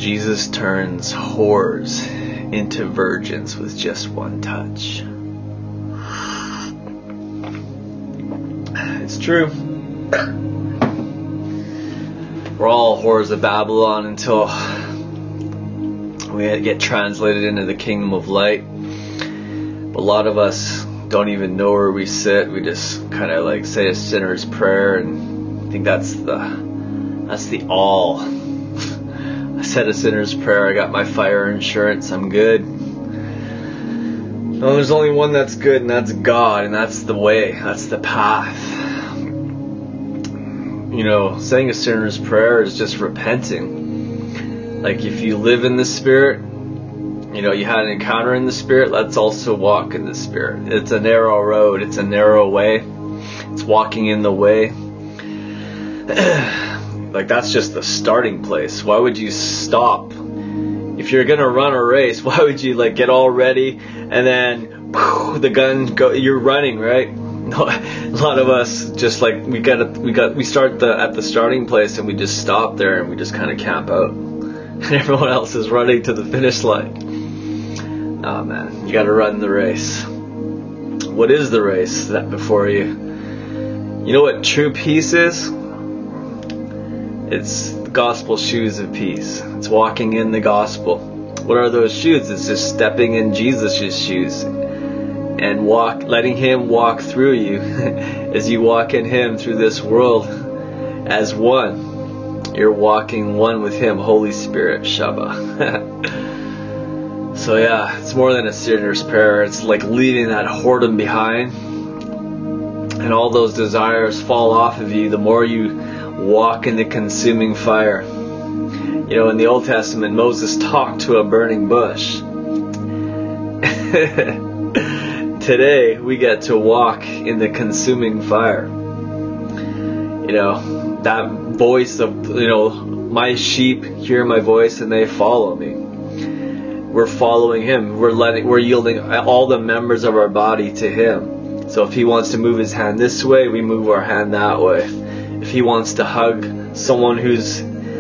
Jesus turns whores into virgins with just one touch. It's true. We're all whores of Babylon until we get translated into the kingdom of light. But a lot of us don't even know where we sit. We just kind of like say a sinner's prayer, and I think that's the all. I said a sinner's prayer. I got my fire insurance. I'm good. No, there's only one that's good, and that's God, and that's the way. That's the path. You know, saying a sinner's prayer is just repenting. Like if you live in the Spirit, you know, you had an encounter in the Spirit, let's also walk in the Spirit. It's a narrow road. It's a narrow way. It's walking in the way. Like that's just the starting place. Why would you stop? If you're going to run a race, why would you like get all ready and then the gun go, you're running, right? A lot of us just like we start at the starting place and we just stop there and we just kind of camp out. And everyone else is running to the finish line. Oh man, you got to run the race. What is the race that before you? You know what true peace is? It's the gospel shoes of peace. It's walking in the gospel. What are those shoes? It's just stepping in Jesus' shoes and letting Him walk through you as you walk in Him through this world as one. You're walking one with Him, Holy Spirit, Shabbat. So yeah, it's more than a sinner's prayer. It's like leaving that whoredom behind, and all those desires fall off of you the more you walk in the consuming fire. You know, in the Old Testament, Moses talked to a burning bush. Today, we get to walk in the consuming fire. You know, that voice of, you know, my sheep hear my voice and they follow me. We're following Him. We're yielding all the members of our body to Him. So if He wants to move His hand this way, we move our hand that way. If He wants to hug someone who's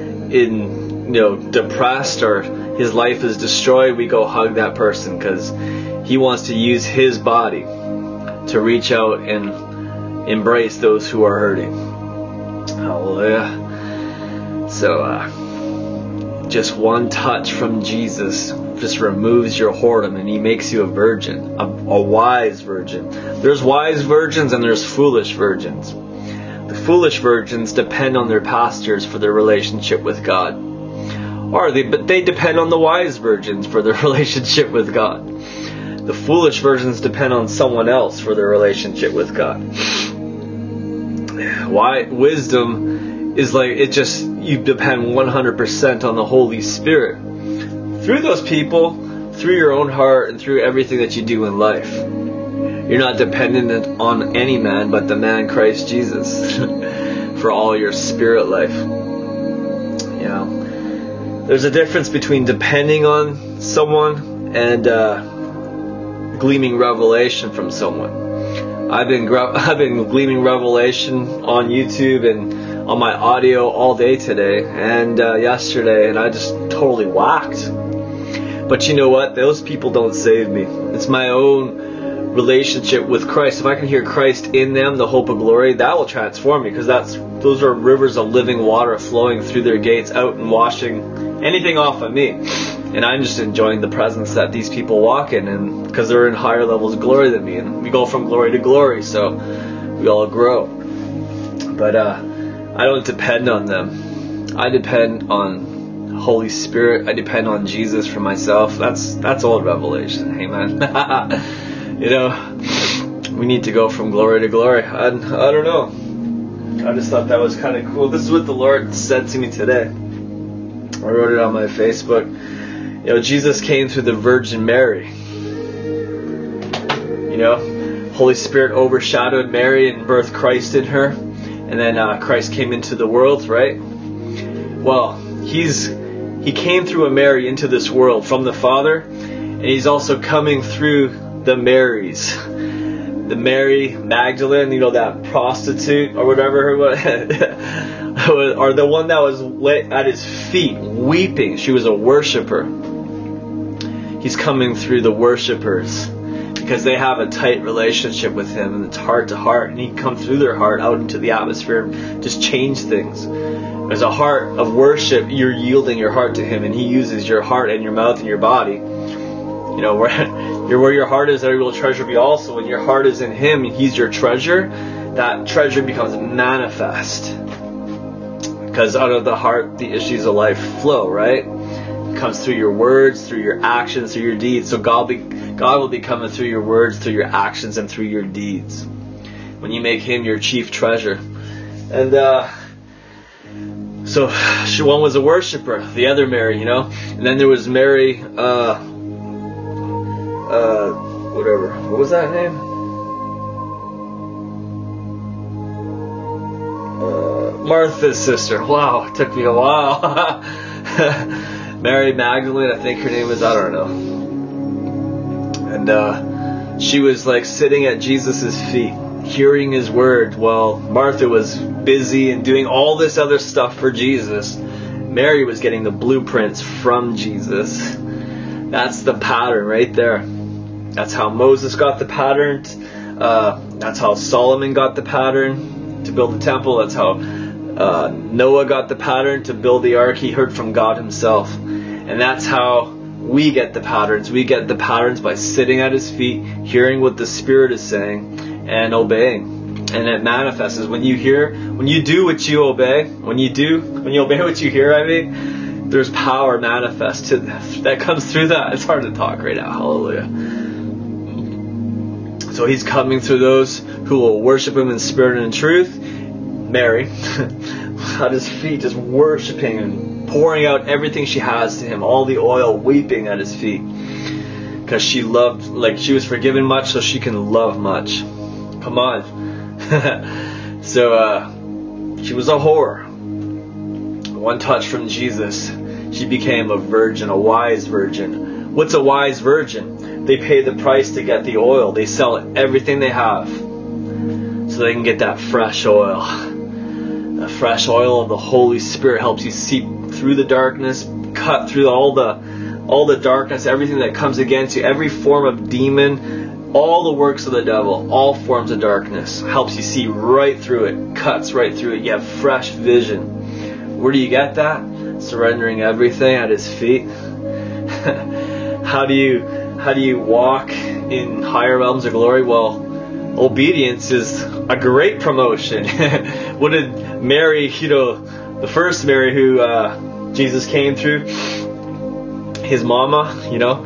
depressed or his life is destroyed, we go hug that person because He wants to use His body to reach out and embrace those who are hurting. Hallelujah. So just one touch from Jesus just removes your whoredom and He makes you a virgin, a wise virgin. There's wise virgins and there's foolish virgins. The foolish virgins depend on their pastors for their relationship with God. Or they depend on the wise virgins for their relationship with God. The foolish virgins depend on someone else for their relationship with God. Why? Wisdom is like, you depend 100% on the Holy Spirit. Through those people, through your own heart, and through everything that you do in life. You're not dependent on any man but the man Christ Jesus for all your spirit life. You know, there's a difference between depending on someone and gleaming revelation from someone. I've been gleaming revelation on YouTube and on my audio all day today and yesterday, and I just totally whacked. But you know what? Those people don't save me. It's my own relationship with Christ. If I can hear Christ in them, the hope of glory, that will transform me, because those are rivers of living water flowing through their gates out and washing anything off of me. And I'm just enjoying the presence that these people walk in, and because they're in higher levels of glory than me, and we go from glory to glory, so we all grow. But I don't depend on them. I depend on Holy Spirit. I depend on Jesus for myself. That's old revelation. Amen. You know, we need to go from glory to glory. I don't know. I just thought that was kind of cool. This is what the Lord said to me today. I wrote it on my Facebook. You know, Jesus came through the Virgin Mary. You know, Holy Spirit overshadowed Mary and birthed Christ in her. And then Christ came into the world, right? Well, He came through a Mary into this world from the Father. And He's also coming through the Marys. The Mary Magdalene, you know, that prostitute or whatever. or the one that was at his feet weeping. She was a worshiper. He's coming through the worshipers because they have a tight relationship with him, and it's heart to heart, and he can come through their heart out into the atmosphere and just change things. As a heart of worship, you're yielding your heart to him, and he uses your heart and your mouth and your body. You know, where your heart is, there will treasure be also. When your heart is in him and he's your treasure, that treasure becomes manifest. Because out of the heart, the issues of life flow, right? It comes through your words, through your actions, through your deeds. So God will be coming through your words, through your actions, and through your deeds. When you make him your chief treasure. And so one was a worshiper, the other Mary, you know. And then there was Mary, whatever. What was that name? Martha's sister. Wow, it took me a while. Mary Magdalene, I think her name is, I don't know. And she was like sitting at Jesus' feet, hearing his word, while Martha was busy and doing all this other stuff for Jesus. Mary was getting the blueprints from Jesus. That's the pattern right there. That's how Moses got the pattern. That's how Solomon got the pattern to build the temple. That's how Noah got the pattern to build the ark. He heard from God himself. And that's how we get the patterns. We get the patterns by sitting at his feet, hearing what the Spirit is saying, and obeying. And it manifests. When you do what you obey, when you obey what you hear, there's power manifest that comes through that. It's hard to talk right now. Hallelujah. So he's coming through those who will worship him in spirit and in truth. Mary, at his feet, just worshiping and pouring out everything she has to him, all the oil, weeping at his feet. Because she loved, she was forgiven much, so she can love much. Come on. So, she was a whore. One touch from Jesus, she became a virgin, a wise virgin. What's a wise virgin? They pay the price to get the oil. They sell everything they have so they can get that fresh oil. The fresh oil of the Holy Spirit helps you see through the darkness, cut through all the darkness, everything that comes against you, every form of demon, all the works of the devil, all forms of darkness. Helps you see right through it, cuts right through it. You have fresh vision. Where do you get that? Surrendering everything at his feet. How do you walk in higher realms of glory? Well, obedience is a great promotion. What did Mary, the first Mary who Jesus came through, his mama,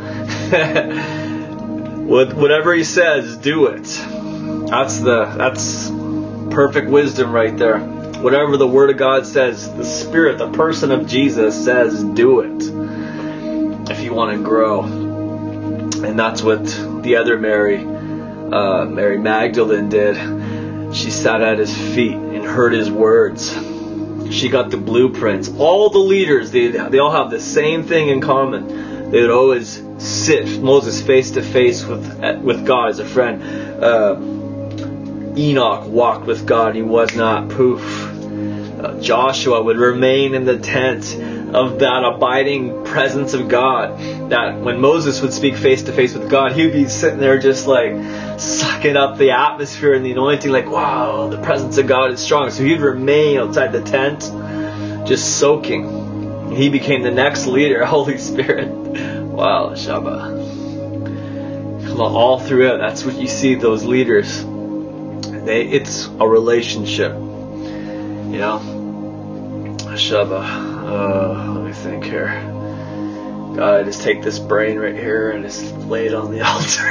whatever he says, do it. That's perfect wisdom right there. Whatever the Word of God says, the Spirit, the person of Jesus says, do it. If you want to grow. And that's what the other Mary, Mary Magdalene did. She sat at his feet and heard his words. She got the blueprints. All the leaders, they all have the same thing in common. They would always sit Moses face to face with God as a friend. Enoch walked with God. He was not poof. Joshua would remain in the tent of that abiding presence of God. That when Moses would speak face to face with God, he would be sitting there just sucking up the atmosphere and the anointing, wow, the presence of God is strong. So he'd remain outside the tent, just soaking. He became the next leader, Holy Spirit. Wow, Shabbat. Come on, all through it, that's what you see, those leaders. It's a relationship. Shabbat. Let me think here. God, I just take this brain right here and just lay it on the altar.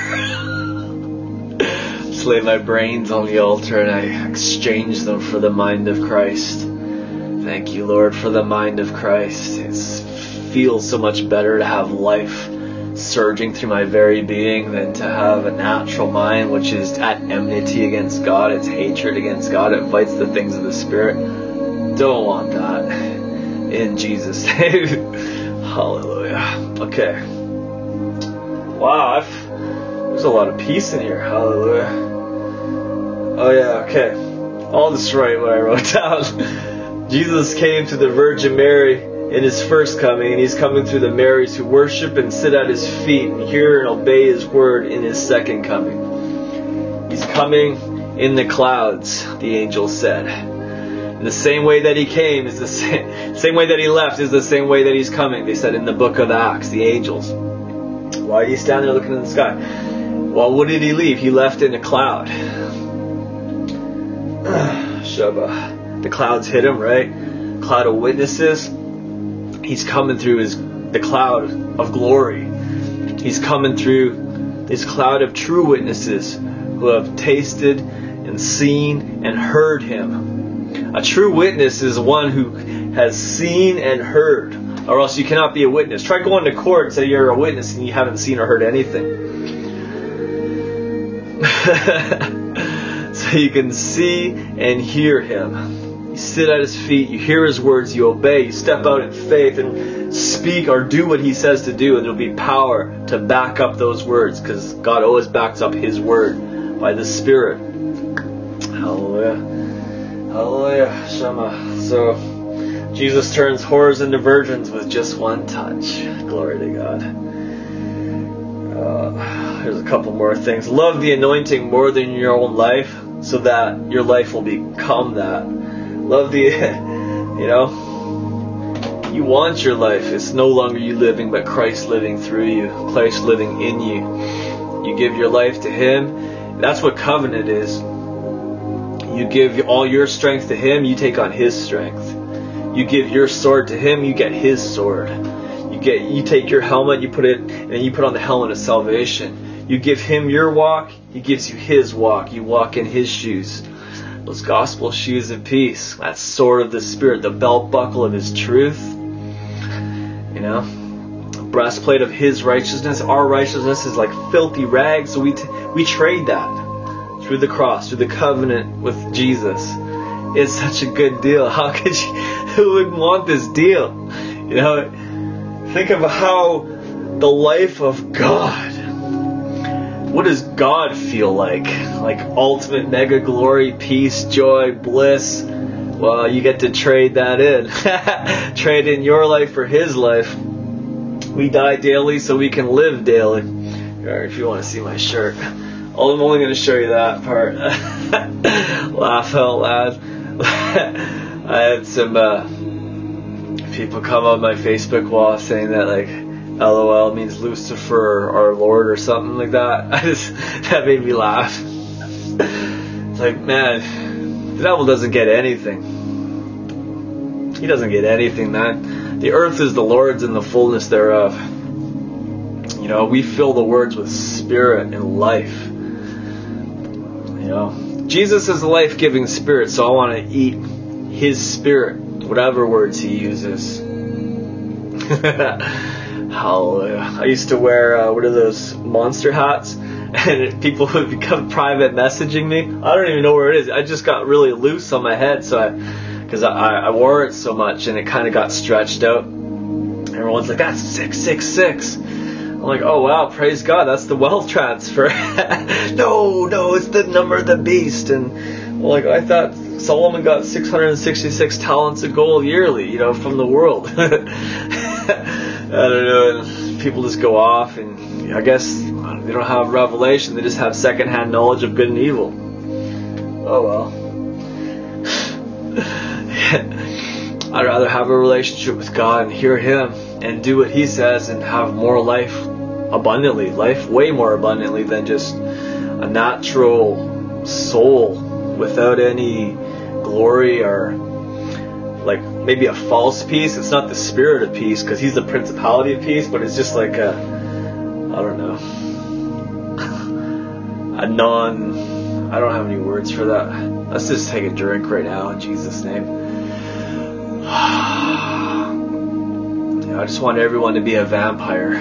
Just lay my brains on the altar and I exchange them for the mind of Christ. Thank you, Lord, for the mind of Christ. It feels so much better to have life surging through my very being than to have a natural mind which is at enmity against God. It's hatred against God. It fights the things of the Spirit. Don't want that. In Jesus' name. Hallelujah. Okay. Wow, there's a lot of peace in here. Hallelujah. Oh yeah, okay. I'll just write what I wrote down. Jesus came to the Virgin Mary in his first coming, and he's coming through the Marys who worship and sit at his feet and hear and obey his word in his second coming. He's coming in the clouds, the angel said. And the same way that he came is the same way that he left is the same way that he's coming, they said in the book of Acts, the angels. Why are you standing there looking in the sky? Well, what did he leave? He left in a cloud. Shabbat. The clouds hit him, right? Cloud of witnesses. He's coming through the cloud of glory. He's coming through this cloud of true witnesses who have tasted and seen and heard him. A true witness is one who has seen and heard, or else you cannot be a witness. Try going to court and say you're a witness and you haven't seen or heard anything. So you can see and hear him. You sit at his feet, you hear his words, you obey, you step out in faith and speak or do what he says to do, and there'll be power to back up those words, because God always backs up his word by the Spirit. Hallelujah. Hallelujah. Shema. So Jesus turns whores into virgins with just one touch. Glory to God. Here's a couple more things. Love the anointing more than your own life, so that your life will become that. Love the, you want your life. It's no longer you living, but Christ living through you. Christ living in you. You give your life to him. That's what covenant is. You give all your strength to him, you take on his strength. You give your sword to him, you get his sword. You take your helmet, you put on the helmet of salvation. You give him your walk, he gives you his walk. You walk in his shoes. Those gospel shoes of peace. That sword of the Spirit, the belt buckle of his truth. Breastplate of his righteousness. Our righteousness is like filthy rags, so we trade that through the cross, through the covenant with Jesus. It's such a good deal. How could you? Who would want this deal? Think of how the life of God. What does God feel like? Like ultimate mega glory, peace, joy, bliss. Well, you get to trade that in. Trade in your life for his life. We die daily so we can live daily. Or if you want to see my shirt. I'm only going to show you that part. Laugh out loud. I had some people come on my Facebook wall saying that LOL means Lucifer or Lord or something like that. That made me laugh. It's like, man, the devil doesn't get anything. He doesn't get anything, man. The earth is the Lord's and the fullness thereof. We fill the words with spirit and life. Jesus is the life-giving spirit, so I want to eat his spirit, whatever words he uses. Hallelujah. I used to wear, what are those, monster hats? And people would become private messaging me. I don't even know where it is. I just got really loose on my head, because I wore it so much, and it kind of got stretched out. Everyone's like, that's 666. I'm like, oh wow, praise God, that's the wealth transfer. No, it's the number of the beast. And I thought Solomon got 666 talents of gold yearly, from the world. I don't know, and people just go off, and I guess they don't have revelation, they just have secondhand knowledge of good and evil. Oh well. I'd rather have a relationship with God and hear him and do what he says and have more life abundantly, life way more abundantly than just a natural soul without any glory or maybe a false peace. It's not the spirit of peace, because he's the principality of peace, but it's just like I don't have any words for that. Let's just take a drink right now in Jesus' name. I just want everyone to be a vampire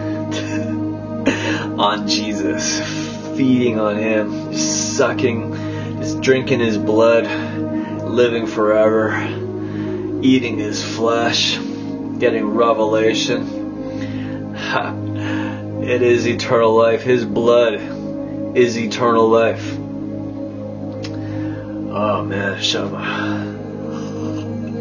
on Jesus, feeding on him, just sucking, just drinking his blood, living forever, eating his flesh, getting revelation. It is eternal life. His blood is eternal life. Oh man, Shema.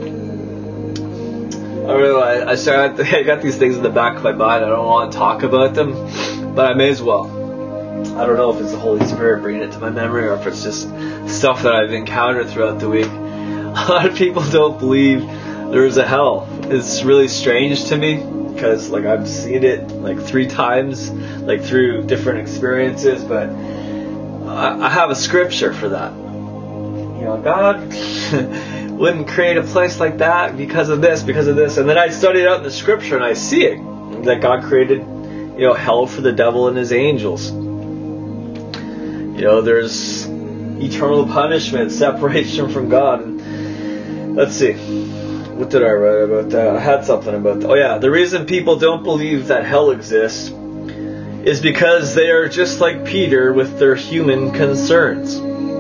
I got these things in the back of my mind. I don't want to talk about them, but I may as well. I don't know if it's the Holy Spirit bringing it to my memory or if it's just stuff that I've encountered throughout the week. A lot of people don't believe there is a hell. It's really strange to me because like I've seen it like 3 times, like through different experiences, but I have a scripture for that. You know, God wouldn't create a place like that because of this. And then I studied out in the scripture and I see it. That God created, you know, hell for the devil and his angels. You know, there's eternal punishment, separation from God. And let's see. What did I write about that? I had something about that. Oh yeah, the reason people don't believe that hell exists is because they are just like Peter with their human concerns.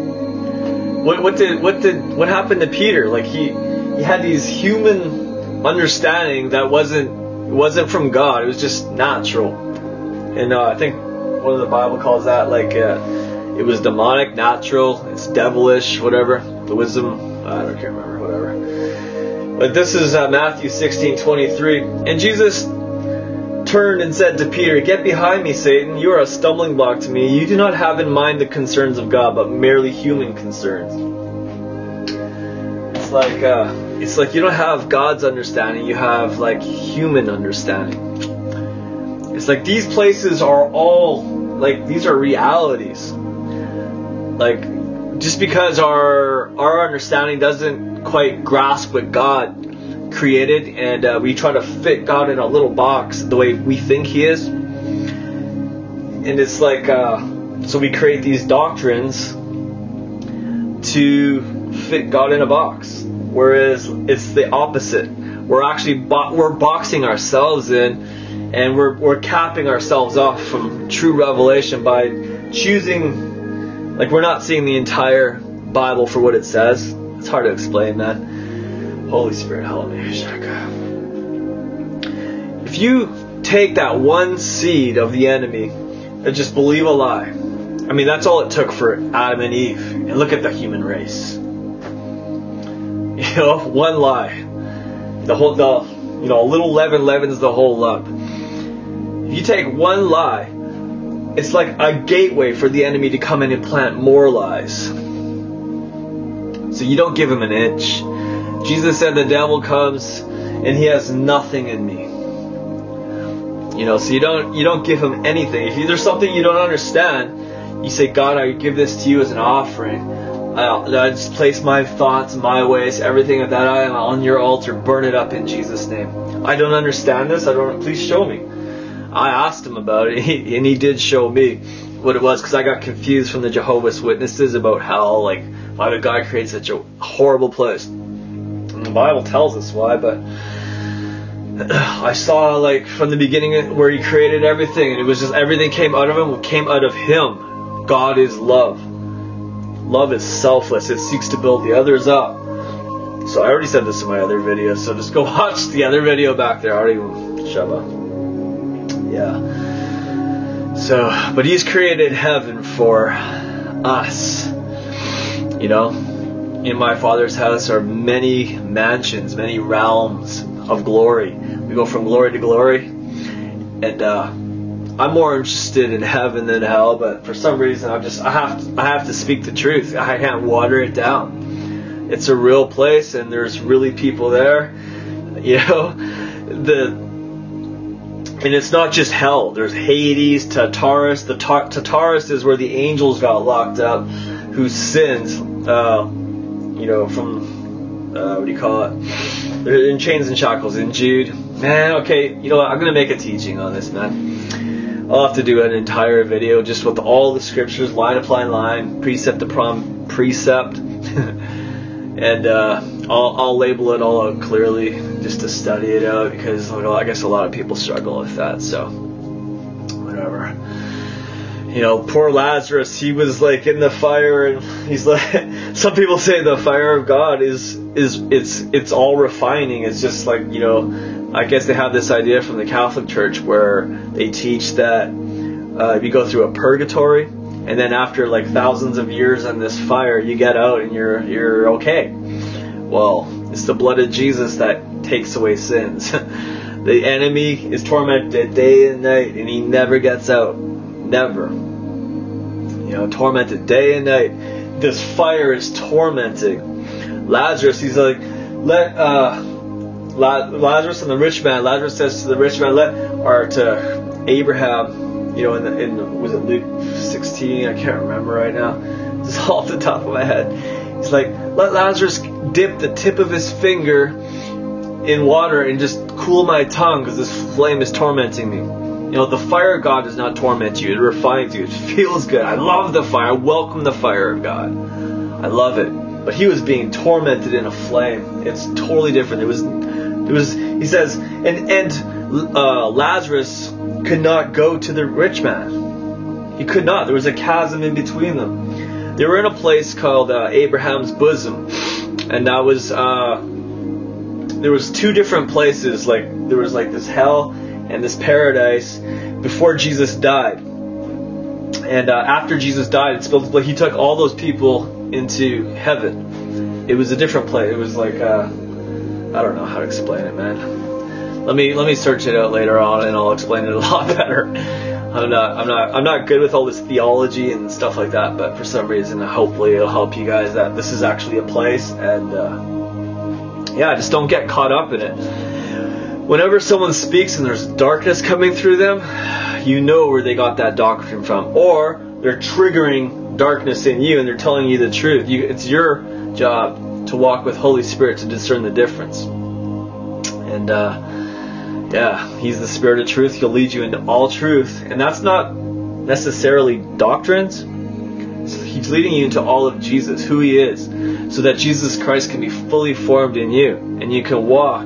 What happened to Peter? Like he had these human understanding that wasn't from God. It was just natural. And I think one of the Bible calls that like it was demonic, natural, it's devilish, whatever. The wisdom, I can't remember, whatever. But this is Matthew 16:23, and Jesus turned and said to Peter, "Get behind me, Satan. You are a stumbling block to me. You do not have in mind the concerns of God, but merely human concerns." It's like you don't have God's understanding. You have like human understanding. It's like these places are all like these are realities. Like just because our understanding doesn't quite grasp what God created, and we try to fit God in a little box the way we think He is, and it's like so we create these doctrines to fit God in a box, whereas it's the opposite. We're actually we're boxing ourselves in, and we're capping ourselves off from true revelation by choosing. Like we're not seeing the entire Bible for what it says. It's hard to explain, man. Holy Spirit, help me. If you take that one seed of the enemy and just believe a lie, I mean, that's all it took for Adam and Eve. And look at the human race. You know, one lie. A little leaven leavens the whole lump. If you take one lie, it's like a gateway for the enemy to come in and plant more lies. So you don't give him an inch. Jesus said the devil comes and he has nothing in me. You know, so you don't give him anything. If there's something you don't understand, you say, God, I give this to you as an offering. I just place my thoughts, my ways, everything that I am on your altar. Burn it up in Jesus' name. I don't understand this. Please show me. I asked him about it, and he did show me what it was, because I got confused from the Jehovah's Witnesses about how, like, why would God create such a horrible place? And the Bible tells us why, but I saw, like, from the beginning where He created everything, and it was just everything came out of Him, came out of Him. God is love. Love is selfless. It seeks to build the others up. So I already said this in my other video, so just go watch the other video back there. I already Shabbat. Yeah. So, but He's created heaven for us. You know, in my Father's house are many mansions, many realms of glory. We go from glory to glory. And I'm more interested in heaven than hell, but for some reason I have to speak the truth. I can't water it down. It's a real place, and there's really people there. You know, and it's not just hell. There's Hades, Tartarus. The Tartarus is where the angels got locked up, who sinned. You know, from what do you call it? They're in chains and shackles in Jude. Man, okay. You know what? I'm gonna make a teaching on this, man. I'll have to do an entire video just with all the scriptures, line upon line, precept upon precept, and I'll label it all out clearly just to study it out, because I guess a lot of people struggle with that. So whatever. You know, poor Lazarus, he was like in the fire, and he's like, some people say the fire of God it's all refining. It's just like, you know, I guess they have this idea from the Catholic Church where they teach that you go through a purgatory, and then after like thousands of years on this fire, you get out and you're okay. Well, It's the blood of Jesus that takes away sins. The enemy is tormented day and night, and he never gets out. Never. Tormented day and night. This fire is tormenting Lazarus. He's like, Lazarus and the rich man. Lazarus says to the rich man, to Abraham, was it Luke 16? I can't remember right now. It's off the top of my head. He's like, let Lazarus dip the tip of his finger in water and just cool my tongue, because this flame is tormenting me. The fire of God does not torment you. It refines you. It feels good. I love the fire. I welcome the fire of God. I love it. But he was being tormented in a flame. It's totally different. It was. He says, and Lazarus could not go to the rich man. He could not. There was a chasm in between them. They were in a place called Abraham's bosom, and that was. There was two different places. There was this hell and this paradise before Jesus died. And after Jesus died, he took all those people into heaven. It was a different place. It was I don't know how to explain it, man. Let me search it out later on, and I'll explain it a lot better. I'm not good with all this theology and stuff like that, but for some reason, hopefully it'll help you guys that this is actually a place, and just don't get caught up in it. Whenever someone speaks and there's darkness coming through them, you know where they got that doctrine from, or they're triggering darkness in you and they're telling you the truth. It's your job to walk with Holy Spirit to discern the difference. And He's the Spirit of truth. He'll lead you into all truth. And that's not necessarily doctrines. He's leading you into all of Jesus, who He is, so that Jesus Christ can be fully formed in you, and you can walk,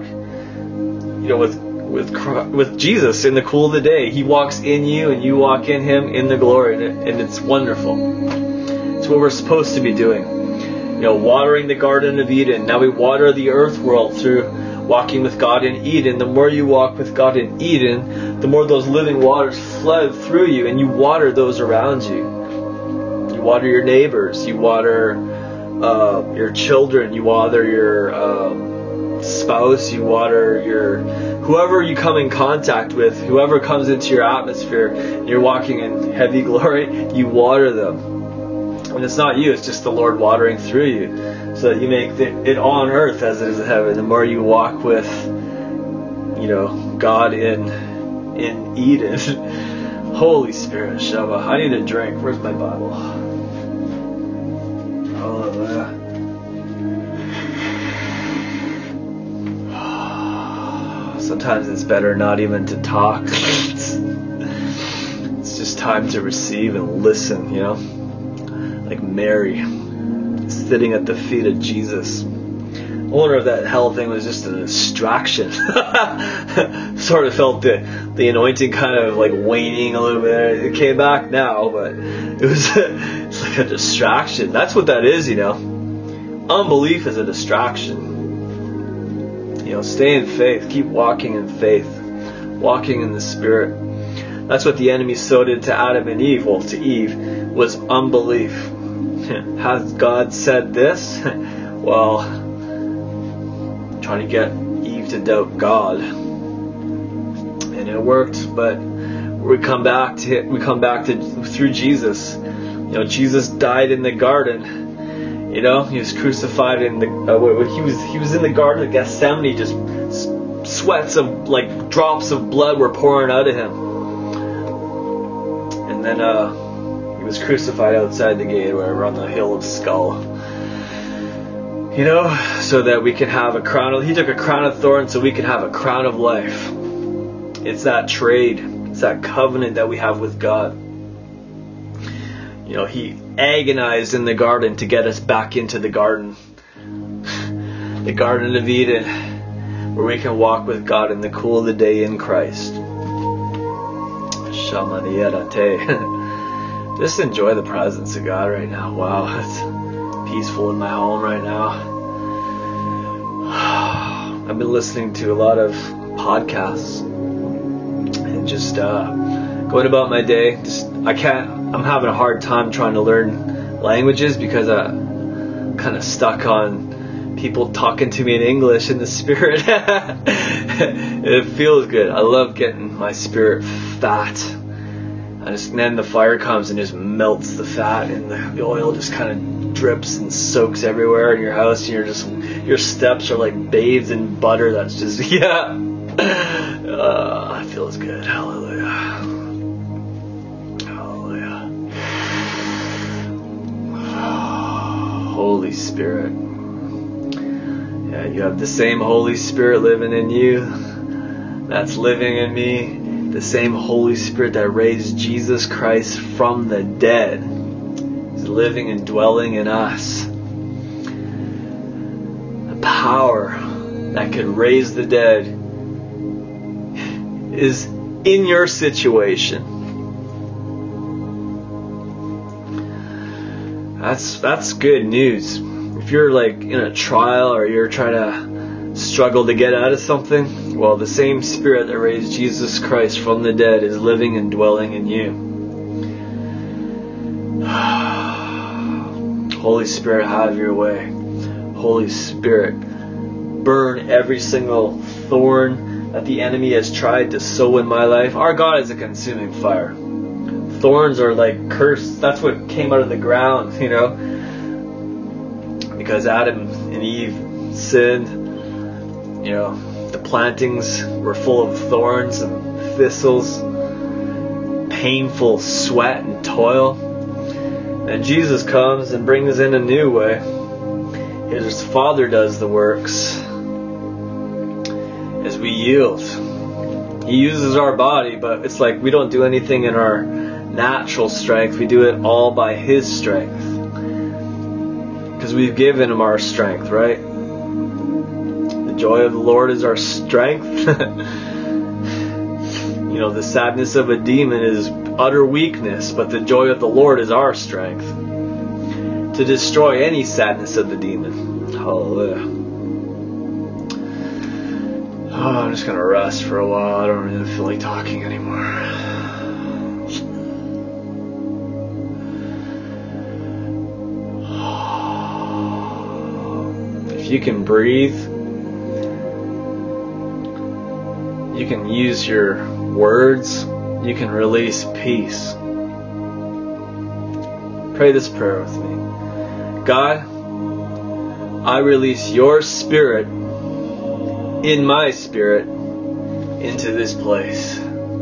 with Jesus in the cool of the day. He walks in you, and you walk in Him in the glory, and it's wonderful. It's what we're supposed to be doing. Watering the Garden of Eden. Now we water the earth world through walking with God in Eden. The more you walk with God in Eden, the more those living waters flood through you, and you water those around you. You water your neighbors. You water your children. You water your spouse. You water whoever you come in contact with, whoever comes into your atmosphere, and you're walking in heavy glory, you water them. And it's not you, it's just the Lord watering through you, so that you make it on earth as it is in heaven. The more you walk with, God in Eden. Holy Spirit, Shabbat. I need a drink. Where's my Bible? Hallelujah. Sometimes it's better not even to talk. It's just time to receive and listen, Like Mary, sitting at the feet of Jesus. I wonder if that hell thing was just a distraction. Sort of felt the anointing kind of waning a little bit. It came back now, but it's like a distraction. That's what that is, Unbelief is a distraction. Stay in faith. Keep walking in faith. Walking in the Spirit. That's what the enemy so did to Adam and Eve. Well, to Eve was unbelief. Has God said this? Well, trying to get Eve to doubt God, and it worked. But we come back to through Jesus. Jesus died in the garden. He was crucified in the. He was in the Garden of Gethsemane. Just sweats of drops of blood were pouring out of him, and then he was crucified outside the gate, or whatever, on the hill of Skull. So that we can have a crown. He took a crown of thorns so we can have a crown of life. It's that trade. It's that covenant that we have with God. He agonized in the garden to get us back into the garden. The Garden of Eden, where we can walk with God in the cool of the day in Christ. Just enjoy the presence of God right now. Wow, it's peaceful in my home right now. I've been listening to a lot of podcasts and just going about my day. I'm having a hard time trying to learn languages because I'm kind of stuck on people talking to me in English in the spirit. It feels good. I love getting my spirit fat. And then the fire comes and just melts the fat, and the oil just kind of drips and soaks everywhere in your house, and your steps are like bathed in butter. That's just, yeah. It feels good. Hallelujah. Hallelujah. Holy Spirit. Yeah, you have the same Holy Spirit living in you that's living in me. The same Holy Spirit that raised Jesus Christ from the dead is living and dwelling in us. The power that could raise the dead is in your situation. That's good news. If you're like in a trial or you're trying to struggle to get out of something, well, the same Spirit that raised Jesus Christ from the dead is living and dwelling in you. Holy Spirit, have your way. Holy Spirit, burn every single thorn that the enemy has tried to sow in my life. Our God is a consuming fire. Thorns are like cursed. That's what came out of the ground, because Adam and Eve sinned. The plantings were full of thorns and thistles, painful sweat and toil. And Jesus comes and brings in a new way. His Father does the works as we yield. He uses our body, but it's like we don't do anything in our natural strength. We do it all by His strength. Because we've given Him our strength, right? The joy of the Lord is our strength. The sadness of a demon is utter weakness, but the joy of the Lord is our strength to destroy any sadness of the demon. Hallelujah. I'm just going to rest for a while. I don't really feel like talking anymore. If you can breathe, you can use your words, you can release peace. Pray this prayer with me. God, I release your Spirit in my spirit into this place.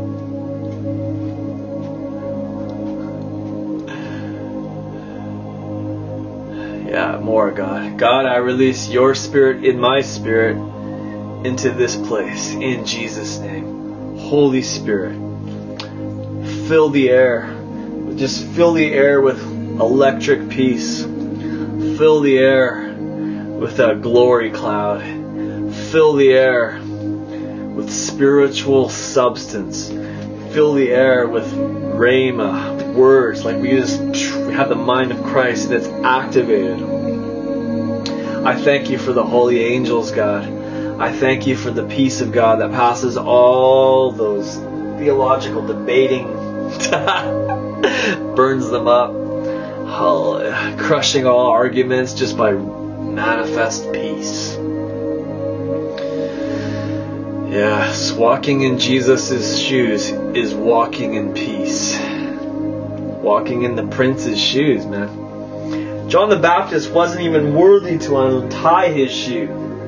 Yeah, more, God. God, I release your Spirit in my spirit into this place, in Jesus' name. Holy Spirit, fill the air. Just fill the air with electric peace. Fill the air with a glory cloud. Fill the air with spiritual substance. Fill the air with rhema, words, like we have the mind of Christ that's activated. I thank you for the holy angels, God. I thank you for the peace of God that passes all those theological debating, burns them up, crushing all arguments just by manifest peace. Yes, walking in Jesus' shoes is walking in peace. Walking in the Prince's shoes, man. John the Baptist wasn't even worthy to untie his shoe.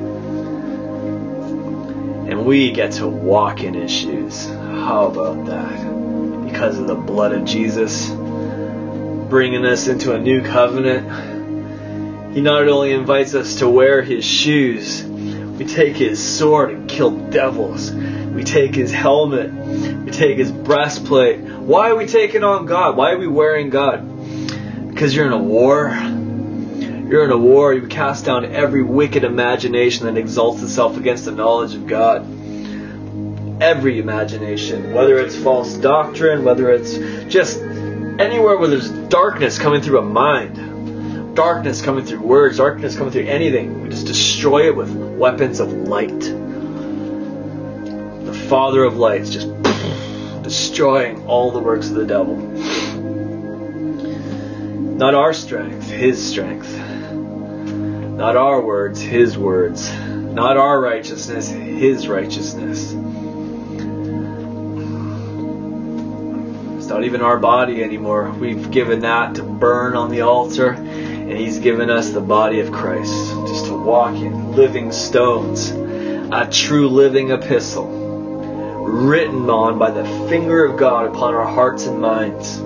And we get to walk in His shoes. How about that? Because of the blood of Jesus bringing us into a new covenant. He not only invites us to wear His shoes, we take His sword and kill devils. We take His helmet. We take His breastplate. Why are we taking on God? Why are we wearing God? Because you're in a war. You're in a war. You cast down every wicked imagination that exalts itself against the knowledge of God. Every imagination, whether it's false doctrine, whether it's just anywhere where there's darkness coming through a mind, darkness coming through words, darkness coming through anything, we just destroy it with weapons of light. The Father of lights just destroying all the works of the devil. Not our strength, His strength. Not our words, His words. Not our righteousness, His righteousness. It's not even our body anymore. We've given that to burn on the altar, and He's given us the body of Christ, just to walk in, living stones, a true living epistle, written on by the finger of God upon our hearts and minds.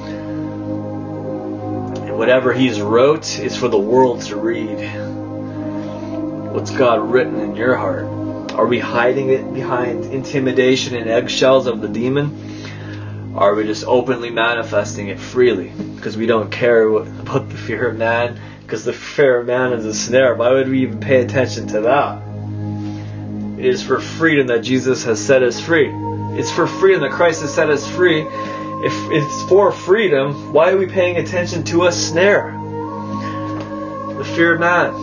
And whatever He's wrote is for the world to read. What's God written in your heart? Are we hiding it behind intimidation and eggshells of the demon? Or are we just openly manifesting it freely? Because we don't care about the fear of man, because the fear of man is a snare. Why would we even pay attention to that? It is for freedom that Jesus has set us free. It's for freedom that Christ has set us free. If it's for freedom, why are we paying attention to a snare? The fear of man.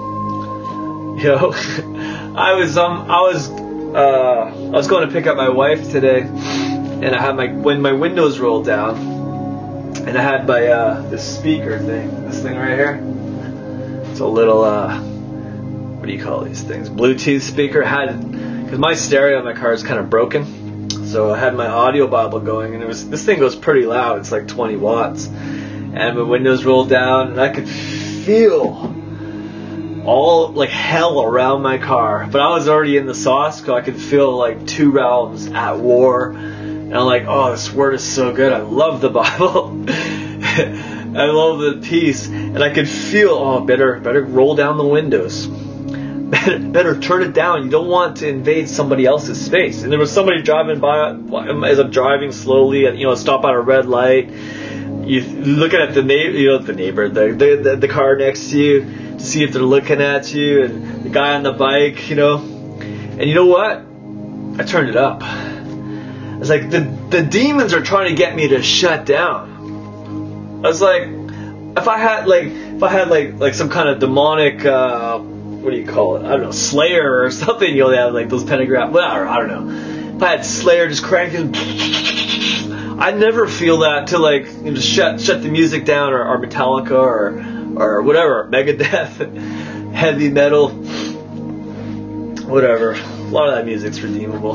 I was going to pick up my wife today, and I had when my windows rolled down, and I had my this speaker thing, this thing right here. It's a little what do you call these things? Bluetooth speaker. Because my stereo in my car is kind of broken, so I had my audio Bible going, and this thing goes pretty loud. It's like 20 watts, and my windows rolled down, and I could feel all like hell around my car, but I was already in the sauce, so I could feel like two realms at war, and I'm like, oh, this word is so good. I love the Bible. I love the peace, and I could feel, oh, better roll down the windows, better turn it down. You don't want to invade somebody else's space. And there was somebody driving by as I'm driving slowly, and stop at a red light. You looking at the neighbor, the car next to you, to see if they're looking at you, and the guy on the bike, and you know what? I turned it up. It's like the demons are trying to get me to shut down. I was like, if I had like some kind of demonic what do you call it? I don't know, Slayer or something. They have like those pentagram. Whatever, I don't know. If I had Slayer just cranking, I'd never feel that to just shut the music down, or Metallica or whatever, Megadeth, heavy metal, whatever. A lot of that music's redeemable.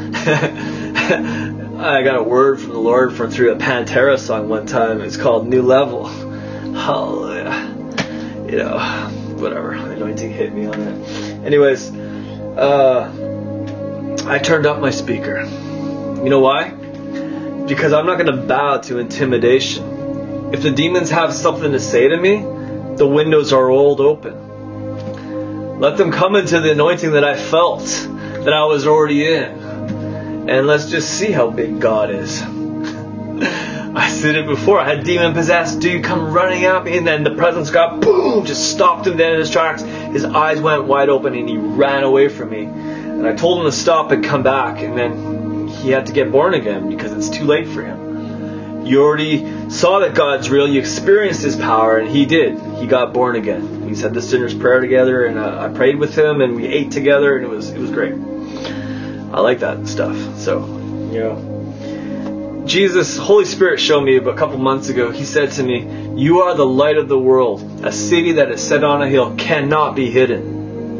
I got a word from the Lord through a Pantera song one time. It's called New Level. Hallelujah. Whatever. The anointing hit me on it. Anyways, I turned up my speaker. You know why? Because I'm not going to bow to intimidation. If the demons have something to say to me, the windows are rolled open. Let them come into the anointing that I felt, that I was already in. And let's just see how big God is. I said it before. I had demon-possessed dude come running at me, and then the presence of God, boom, just stopped him dead in his tracks. His eyes went wide open, and he ran away from me. And I told him to stop and come back, and then he had to get born again because it's too late for him. You already saw that God's real. You experienced His power, and He did. He got born again. We said the sinner's prayer together, and I prayed with him, and we ate together, and it was great. I like that stuff. So, Jesus, Holy Spirit showed me a couple months ago. He said to me, "You are the light of the world. A city that is set on a hill cannot be hidden."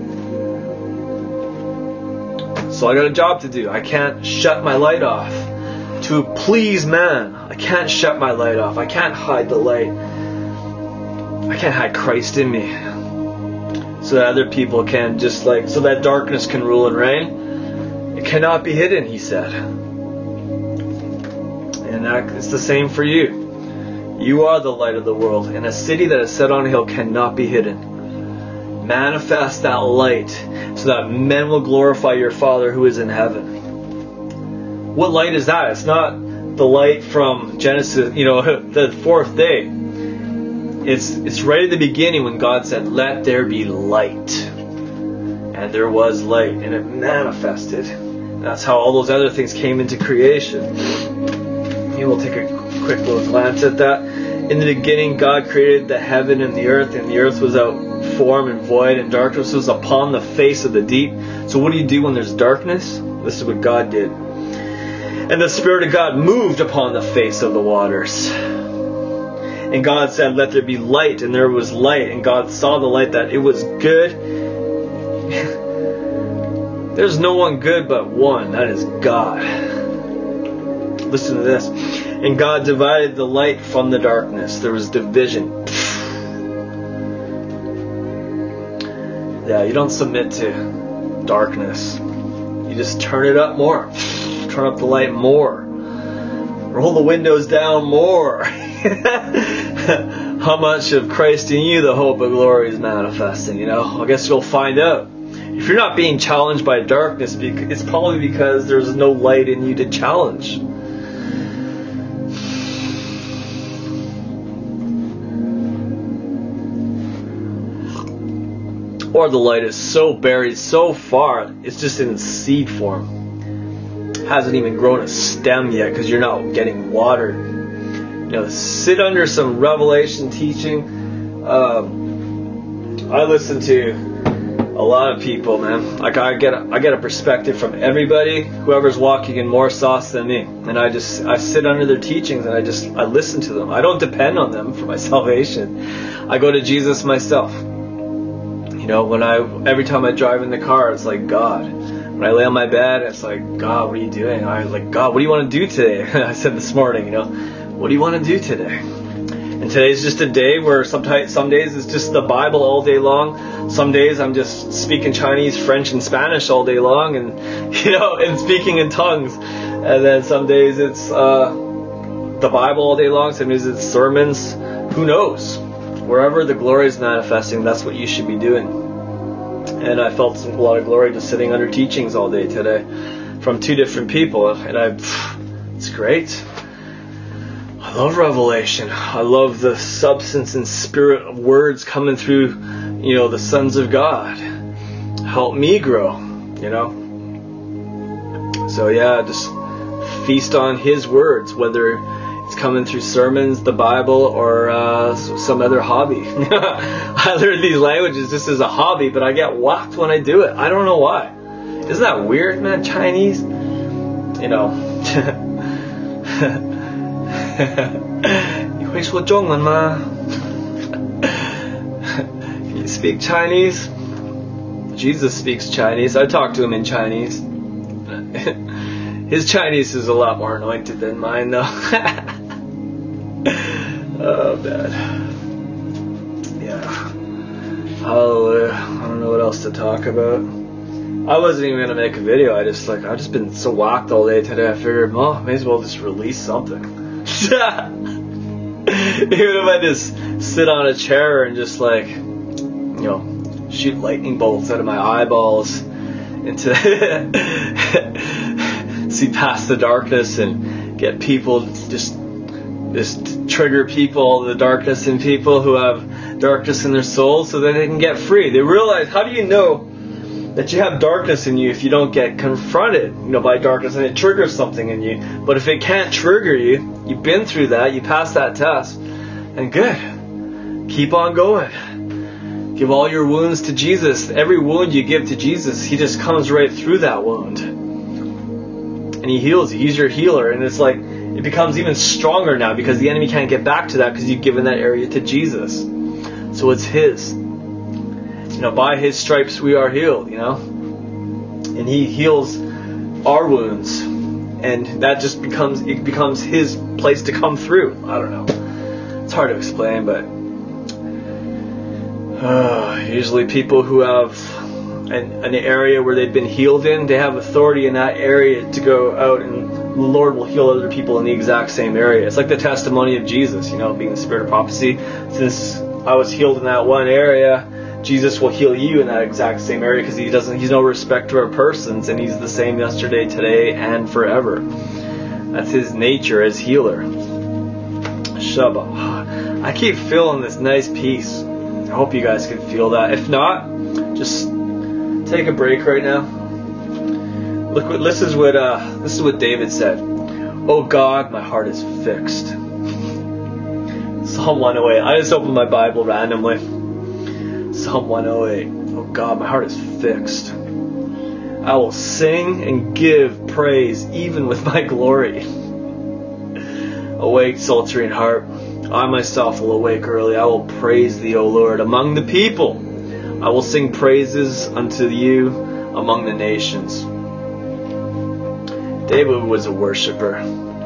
So I got a job to do. I can't shut my light off to please man. I can't shut my light off. I can't hide the light. I can't hide Christ in me, so that other people can so that darkness can rule and reign. It cannot be hidden, He said. And it's the same for you. You are the light of the world, and a city that is set on a hill cannot be hidden. Manifest that light so that men will glorify your Father who is in heaven. What light is that? It's not the light from Genesis, the fourth day. It's right at the beginning when God said, "Let there be light." And there was light, and it manifested. That's how all those other things came into creation. We'll take a quick little glance at that. In the beginning, God created the heaven and the earth was without form and void, and darkness was upon the face of the deep. So what do you do when there's darkness? This is what God did. And the Spirit of God moved upon the face of the waters. And God said, let there be light, and there was light, and God saw the light that it was good. There's no one good but one, that is God. Listen to this. And God divided the light from the darkness. There was division. Yeah, you don't submit to darkness. You just turn it up more. Turn up the light more. Roll the windows down more. How much of Christ in you, the hope of glory, is manifesting, I guess you'll find out. If you're not being challenged by darkness, it's probably because there's no light in you to challenge. Or the light is so buried so far, it's just in seed form. Hasn't even grown a stem yet because you're not getting watered. Sit under some revelation teaching. I listen to a lot of people, man. Like I get a perspective from everybody, whoever's walking in more sauce than me, and I sit under their teachings and I listen to them. I don't depend on them for my salvation. I go to Jesus myself. Every time I drive in the car, it's like, God. When I lay on my bed, it's like, God, what are you doing? I'm like, God, what do you want to do today? I said this morning, what do you want to do today? And today's just a day where some days it's just the Bible all day long. Some days I'm just speaking Chinese, French, and Spanish all day long, and and speaking in tongues. And then some days it's the Bible all day long. Some days it's sermons. Who knows? Wherever the glory is manifesting, that's what you should be doing. And I felt a lot of glory just sitting under teachings all day today from two different people, and it's great. I love revelation. I love the substance and spirit of words coming through, the sons of God. Help me grow, So yeah, just feast on His words, whether it's coming through sermons, the Bible, or some other hobby. I learned these languages just as a hobby, but I get whacked when I do it. I don't know why. Isn't that weird, man? Chinese? You会说中文吗? Can you speak Chinese? Jesus speaks Chinese. I talk to him in Chinese. His Chinese is a lot more anointed than mine, though. Oh, bad. Yeah. Hallelujah. I don't know what else to talk about. I wasn't even going to make a video. I've just been so whacked all day today. I figured, may as well just release something. Even if I just sit on a chair and just shoot lightning bolts out of my eyeballs into see past the darkness and get people just trigger people, the darkness in people who have darkness in their soul, so that they can get free. They realize, how do you know that you have darkness in you if you don't get confronted, by darkness, and it triggers something in you? But if it can't trigger you, you've been through that, you passed that test, and good. Keep on going. Give all your wounds to Jesus. Every wound you give to Jesus, He just comes right through that wound. And He heals you. He's your healer. And it's like, it becomes even stronger now because the enemy can't get back to that because you've given that area to Jesus. So it's His. By His stripes we are healed, And He heals our wounds. And that just becomes His place to come through. I don't know. It's hard to explain, but usually people who have an area where they've been healed in, they have authority in that area to go out, and the Lord will heal other people in the exact same area. It's like the testimony of Jesus, being the spirit of prophecy. Since I was healed in that one area, Jesus will heal you in that exact same area because He's no respecter of persons, and He's the same yesterday, today, and forever. That's His nature as healer. Shabbat. I keep feeling this nice peace. I hope you guys can feel that. If not, just take a break right now. This is what David said. Oh God, my heart is fixed. Psalm 108. I just opened my Bible randomly. Psalm 108. Oh God, my heart is fixed. I will sing and give praise even with my glory. Awake, sultry heart. I myself will awake early. I will praise thee, O Lord, among the people. I will sing praises unto you among the nations. David was a worshiper.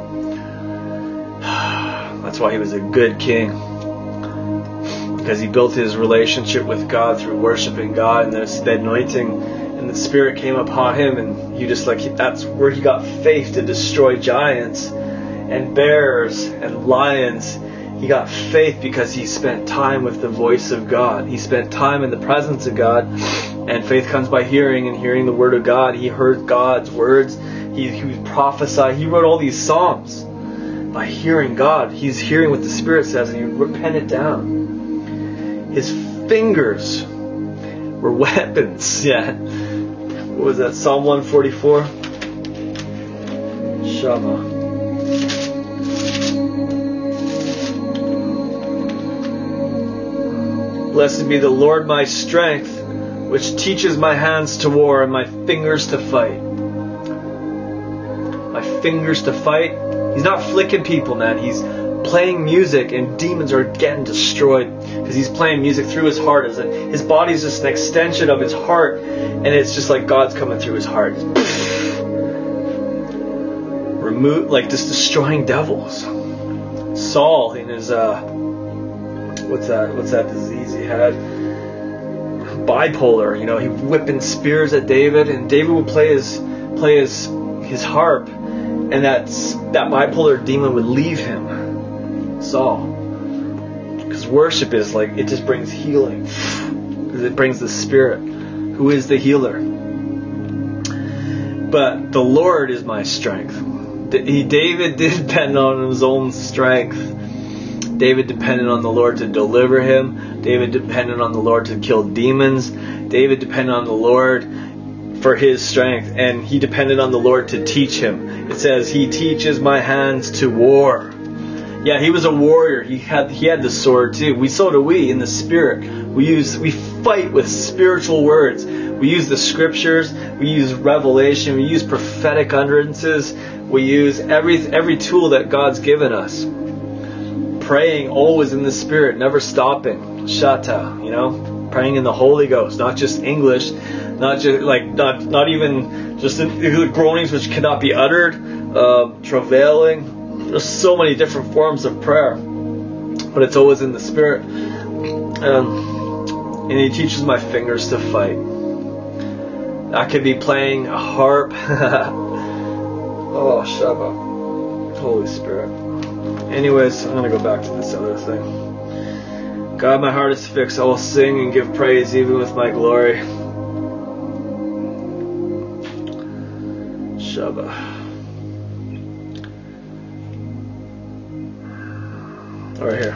That's why he was a good king. Because he built his relationship with God through worshiping God, and the anointing and the Spirit came upon him, and that's where he got faith to destroy giants and bears and lions. He got faith because he spent time with the voice of God. He spent time in the presence of God, and faith comes by hearing, and hearing the word of God. He heard God's words. He prophesied. He wrote all these psalms by hearing God. He's hearing what the Spirit says, and he pen it down. His fingers were weapons. Yeah. What was that? Psalm 144? Shama. Blessed be the Lord my strength, which teaches my hands to war and my fingers to fight. My fingers to fight. He's not flicking people, man. He's playing music, and demons are getting destroyed because he's playing music through his heart. His body's just an extension of his heart, and it's just like God's coming through his heart. Just destroying devils. Saul in his what's that disease he had? Bipolar. He whipping spears at David, and David would play his harp, and that bipolar demon would leave him. Saul. Because worship is it just brings healing. Because it brings the Spirit, who is the healer. But the Lord is my strength. David did depend on his own strength. David depended on the Lord to deliver him. David depended on the Lord to kill demons. David depended on the Lord for his strength, and he depended on the Lord to teach him. It says, he teaches my hands to war. Yeah, he was a warrior. He had the sword too. So do we in the Spirit. We fight with spiritual words. We use the scriptures. We use revelation. We use prophetic utterances. We use every tool that God's given us. Praying always in the Spirit, never stopping. Shata, praying in the Holy Ghost, not just English, not just not even just the groanings which cannot be uttered, travailing. There's so many different forms of prayer, but it's always in the Spirit. And he teaches my fingers to fight. I could be playing a harp. Oh, Shabbat. Holy Spirit. Anyways, I'm going to go back to this other thing. God, my heart is fixed. I will sing and give praise even with my glory. Shabbat. Right here.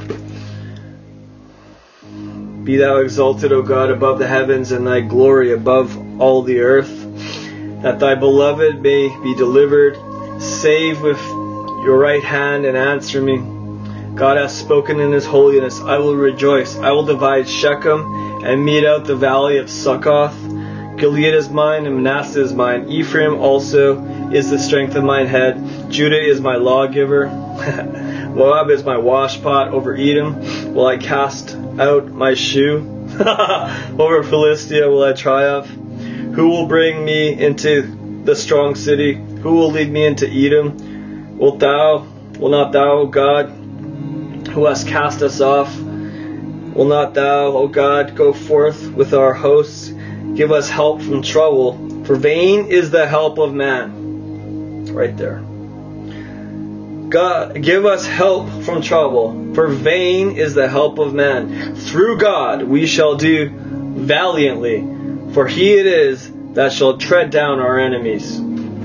Be thou exalted, O God, above the heavens, and thy glory above all the earth, that thy beloved may be delivered. Save with your right hand and answer me. God hath spoken in his holiness. I will rejoice. I will divide Shechem and mete out the valley of Succoth. Gilead is mine and Manasseh is mine. Ephraim also is the strength of mine head. Judah is my lawgiver. Moab is my washpot. Over Edom will I cast out my shoe. Over Philistia will I triumph. Who will bring me into the strong city? Who will lead me into Edom? Will not thou, O God, who hast cast us off? Will not thou, O God, go forth with our hosts? Give us help from trouble, for vain is the help of man. Right there. God, give us help from trouble, for vain is the help of man. Through God we shall do valiantly, for he it is that shall tread down our enemies.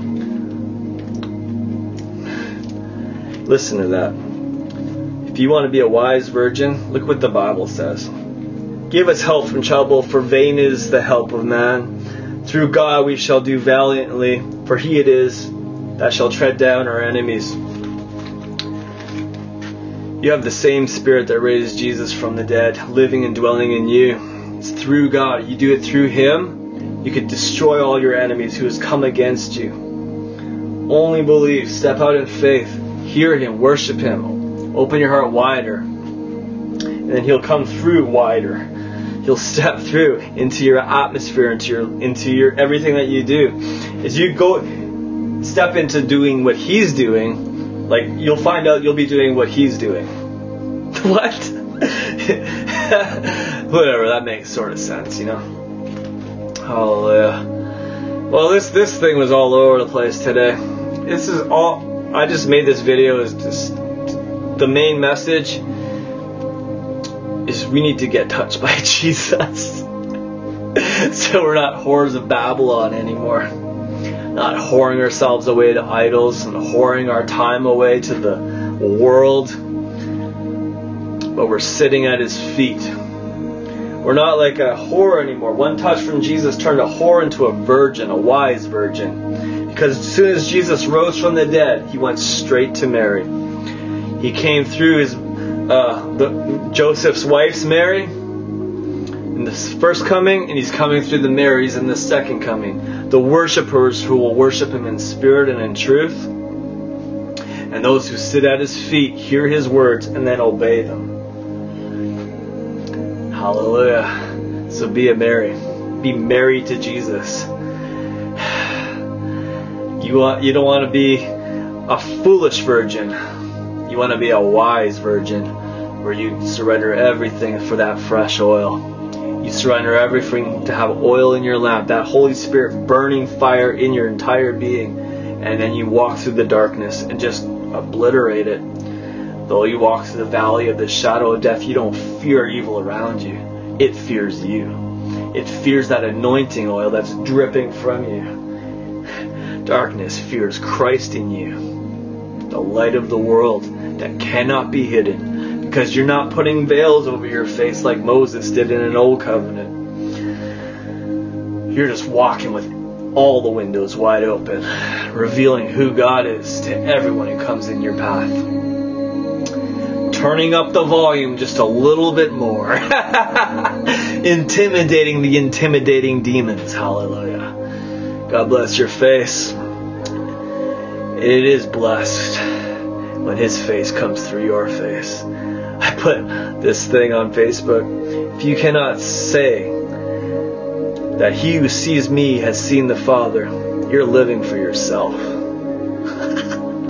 Listen to that. If you want to be a wise virgin, look what the Bible says. Give us help from trouble, for vain is the help of man. Through God we shall do valiantly, for he it is that shall tread down our enemies. You have the same Spirit that raised Jesus from the dead, living and dwelling in you. It's through God. You do it through him, you could destroy all your enemies who has come against you. Only believe. Step out in faith. Hear him. Worship him. Open your heart wider. then He'll come through wider. He'll step through into your atmosphere, into your everything that you do. As you go step into doing what He's doing, like, you'll find out you'll be doing what He's doing. What? Whatever, that makes sort of sense, you know. Hallelujah. Well, this thing was all over the place today. This is all. I just made this video as just the main message is we need to get touched by Jesus. So we're not whores of Babylon anymore. Not whoring ourselves away to idols and whoring our time away to the world. But we're sitting at His feet. We're not like a whore anymore. One touch from Jesus turned a whore into a virgin, a wise virgin. Because as soon as Jesus rose from the dead, He went straight to Mary. He came through his Joseph's wife's Mary in the first coming, and He's coming through the Marys in the second coming. The worshippers who will worship Him in spirit and in truth. And those who sit at His feet, hear His words, and then obey them. Hallelujah. So be a Mary. Be married to Jesus. You don't want to be a foolish virgin. You want to be a wise virgin, where you surrender everything for that fresh oil. You surrender everything to have oil in your lamp, that Holy Spirit burning fire in your entire being, and then you walk through the darkness and just obliterate it. Though you walk through the valley of the shadow of death, you don't fear evil around you. It fears you. It fears that anointing oil that's dripping from you. Darkness fears Christ in you, the light of the world that cannot be hidden, because you're not putting veils over your face like Moses did in an old covenant. You're just walking with all the windows wide open, revealing who God is to everyone who comes in your path. Turning up the volume just a little bit more. Intimidating the intimidating demons. Hallelujah. God bless your face. It is blessed when His face comes through your face. I put this thing on Facebook. If you cannot say that he who sees me has seen the Father, you're living for yourself.